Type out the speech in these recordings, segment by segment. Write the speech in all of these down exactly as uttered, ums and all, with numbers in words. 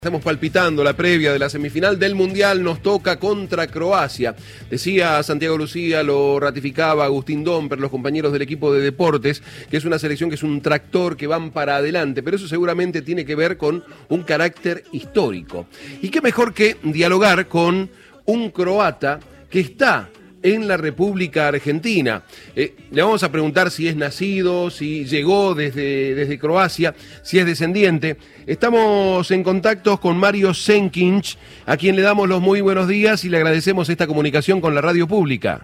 Estamos palpitando la previa de la semifinal del Mundial, nos toca contra Croacia. Decía Santiago Lucía, lo ratificaba Agustín Domper, los compañeros del equipo de deportes, que es una selección que es un tractor que van para adelante, pero eso seguramente tiene que ver con un carácter histórico. Y qué mejor que dialogar con un croata que está en la República Argentina. Eh, le vamos a preguntar si es nacido, si llegó desde, desde Croacia, si es descendiente. Estamos en contacto con Mario Senkinch, a quien le damos los muy buenos días y le agradecemos esta comunicación con la radio pública.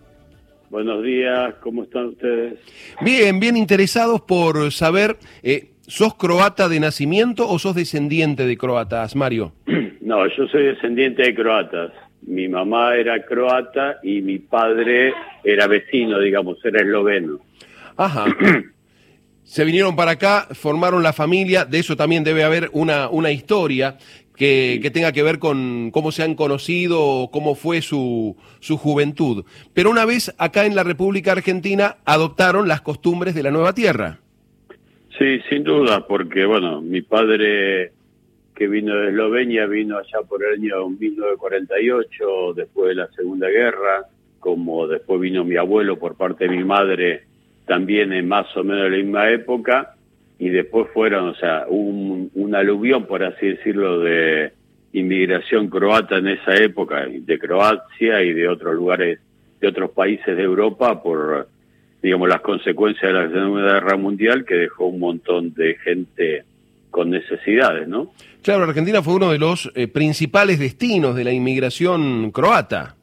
Buenos días, ¿cómo están ustedes? Bien, bien interesados por saber, eh, ¿sos croata de nacimiento o sos descendiente de croatas, Mario? No, yo soy descendiente de croatas. Mi mamá era croata y mi padre era vecino, digamos, era esloveno. Ajá. Se vinieron para acá, formaron la familia, de eso también debe haber una, una historia que, que tenga que ver con cómo se han conocido, cómo fue su, su juventud. Pero una vez acá en la República Argentina adoptaron las costumbres de la nueva tierra. Sí, sin duda, porque, bueno, mi padre, que vino de Eslovenia, vino allá por el año mil novecientos cuarenta y ocho, después de la Segunda Guerra, como después vino mi abuelo por parte de mi madre, también en más o menos la misma época, y después fueron, o sea, un, un aluvión, por así decirlo, de inmigración croata en esa época, de Croacia y de otros lugares, de otros países de Europa, por, digamos, las consecuencias de la Segunda Guerra Mundial, que dejó un montón de gente con necesidades, ¿no? Claro, Argentina fue uno de los eh, principales destinos de la inmigración croata.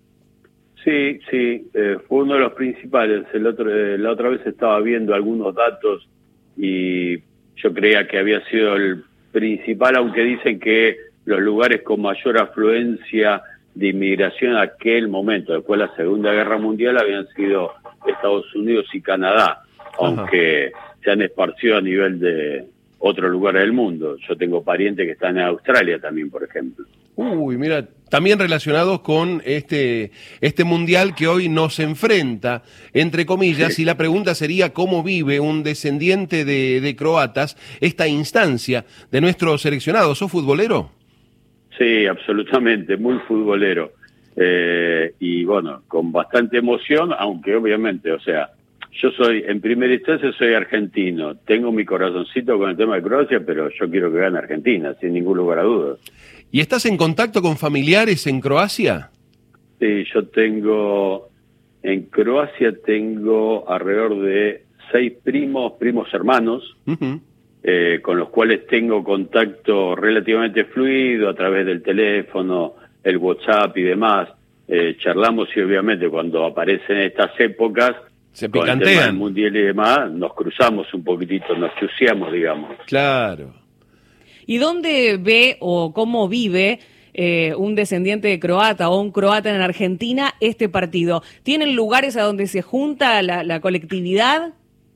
Sí, sí, eh, fue uno de los principales. El otro, eh, la otra vez estaba viendo algunos datos y yo creía que había sido el principal, aunque dicen que los lugares con mayor afluencia de inmigración en aquel momento, después de la Segunda Guerra Mundial, habían sido Estados Unidos y Canadá, aunque Ajá. se han esparcido a nivel de otros lugares del mundo. Yo tengo parientes que están en Australia también, por ejemplo. Uy, mira, también relacionados con este este mundial que hoy nos enfrenta, entre comillas, sí. Y la pregunta sería cómo vive un descendiente de, de croatas esta instancia de nuestro seleccionado. ¿Sos futbolero? Sí, absolutamente, muy futbolero. Eh, y bueno, con bastante emoción, aunque obviamente, o sea, yo soy, en primera instancia soy argentino, tengo mi corazoncito con el tema de Croacia, pero yo quiero que gane Argentina, sin ningún lugar a dudas. ¿Y estás en contacto con familiares en Croacia? Sí, yo tengo, en Croacia tengo alrededor de seis primos, primos hermanos, uh-huh. eh, con los cuales tengo contacto relativamente fluido a través del teléfono, el WhatsApp y demás. Eh, charlamos y obviamente cuando aparecen estas épocas, se con picantean. El tema del mundial y demás, nos cruzamos un poquitito, nos chuseamos, digamos. Claro. ¿Y dónde ve o cómo vive eh, un descendiente de croata o un croata en Argentina este partido? ¿Tienen lugares a donde se junta la, la colectividad?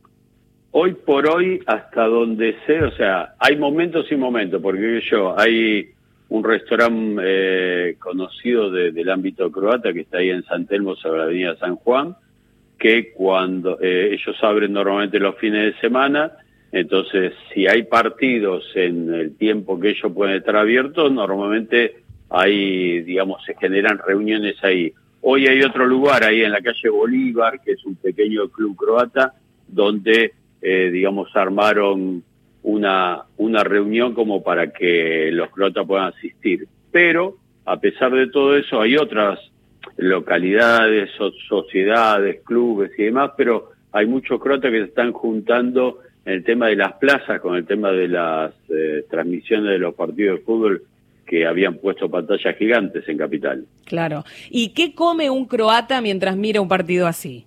Hoy por hoy, hasta donde sé, o sea, hay momentos y momentos, porque yo, hay un restaurante eh, conocido de, del ámbito croata que está ahí en San Telmo, sobre la avenida San Juan, que cuando eh, ellos abren normalmente los fines de semana. Entonces, si hay partidos en el tiempo que ellos pueden estar abiertos, normalmente hay, digamos, se generan reuniones ahí. Hoy hay otro lugar ahí en la calle Bolívar, que es un pequeño club croata, donde, eh, digamos, armaron una, una reunión como para que los croatas puedan asistir. Pero, a pesar de todo eso, hay otras localidades, so- sociedades, clubes y demás, pero hay muchos croatas que se están juntando en el tema de las plazas, con el tema de las eh, transmisiones de los partidos de fútbol que habían puesto pantallas gigantes en Capital. Claro. ¿Y qué come un croata mientras mira un partido así?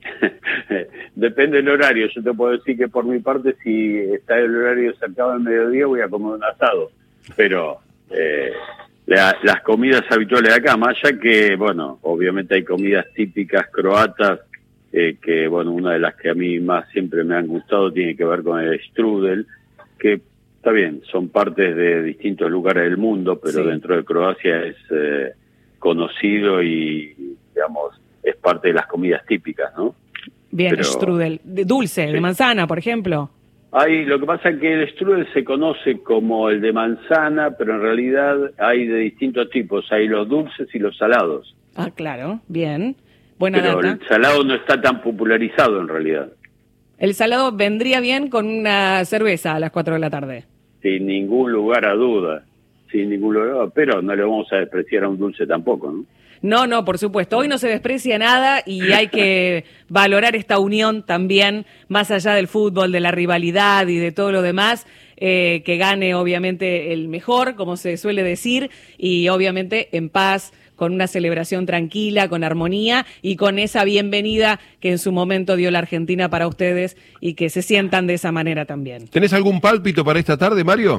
Depende del horario. Yo te puedo decir que por mi parte, si está el horario cercano al mediodía, voy a comer un asado. Pero eh, la, las comidas habituales de acá, más allá que, bueno, obviamente hay comidas típicas croatas, Eh, que, bueno, una de las que a mí más siempre me han gustado tiene que ver con el strudel, que está bien, son partes de distintos lugares del mundo, pero sí. Dentro de Croacia es eh, conocido y, digamos, es parte de las comidas típicas, ¿no? Bien, pero, strudel, de dulce, sí. De manzana, por ejemplo. Hay, lo que pasa es que el strudel se conoce como el de manzana, pero en realidad hay de distintos tipos. Hay los dulces y los salados. Ah, claro, bien. Buena pero data. El salado no está tan popularizado en realidad. El salado vendría bien con una cerveza a las cuatro de la tarde. Sin ningún lugar a duda. Sin ningún lugar a duda. Pero no le vamos a despreciar a un dulce tampoco, ¿no? No, no, por supuesto. Hoy no se desprecia nada y hay que valorar esta unión también, más allá del fútbol, de la rivalidad y de todo lo demás, eh, que gane obviamente el mejor, como se suele decir, y obviamente en paz, con una celebración tranquila, con armonía y con esa bienvenida que en su momento dio la Argentina para ustedes y que se sientan de esa manera también. ¿Tenés algún pálpito para esta tarde, Mario?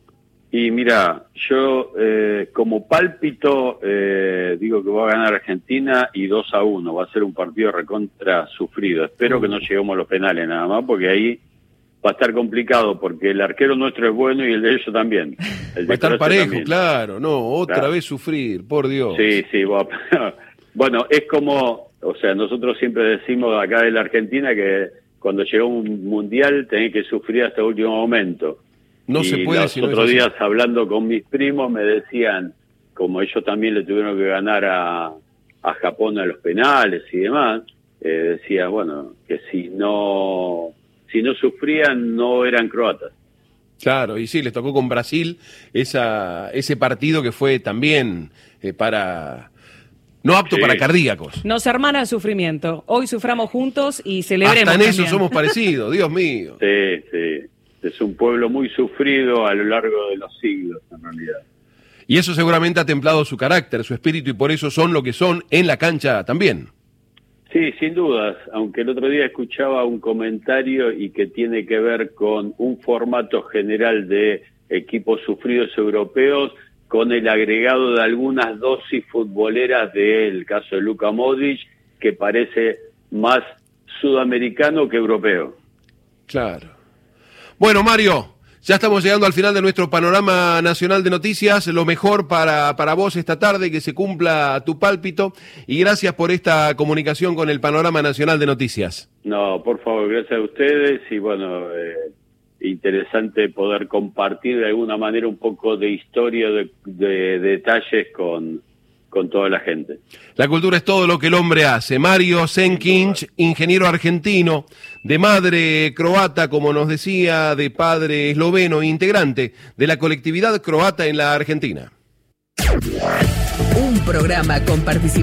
Y mira, yo eh, como pálpito eh, digo que va a ganar Argentina y dos a uno, va a ser un partido recontra sufrido. Espero que no lleguemos a los penales nada más, porque ahí va a estar complicado, porque el arquero nuestro es bueno y el de ellos también. El de va a estar parejo, también. claro, no, otra claro. vez sufrir, por Dios. Sí, sí, va. Bueno, es como, o sea, nosotros siempre decimos acá de la Argentina que cuando llega un mundial tenés que sufrir hasta el último momento. No y se puede. Los si no otros es días hablando con mis primos me decían, como ellos también le tuvieron que ganar a, a Japón a los penales y demás, eh, decía, bueno, que si no, si no sufrían no eran croatas. Claro, y sí, les tocó con Brasil esa, ese partido que fue también eh, para... No apto sí. para cardíacos. Nos hermana el sufrimiento. Hoy suframos juntos y celebremos. Hasta en también. eso somos parecidos, Dios mío. Sí, sí. Es un pueblo muy sufrido a lo largo de los siglos, en realidad. Y eso seguramente ha templado su carácter, su espíritu, y por eso son lo que son en la cancha también. Sí, sin dudas, aunque el otro día escuchaba un comentario y que tiene que ver con un formato general de equipos sufridos europeos, con el agregado de algunas dosis futboleras del caso de Luka Modric, que parece más sudamericano que europeo. Claro. Bueno, Mario, ya estamos llegando al final de nuestro panorama nacional de noticias. Lo mejor para, para vos esta tarde, que se cumpla tu pálpito. Y gracias por esta comunicación con el panorama nacional de noticias. No, por favor, gracias a ustedes. Y bueno, eh, interesante poder compartir de alguna manera un poco de historia, de, de, de detalles con... con toda la gente. La cultura es todo lo que el hombre hace. Mario Senkinch, ingeniero argentino, de madre croata, como nos decía, de padre esloveno, integrante de la colectividad croata en la Argentina. Un programa con participación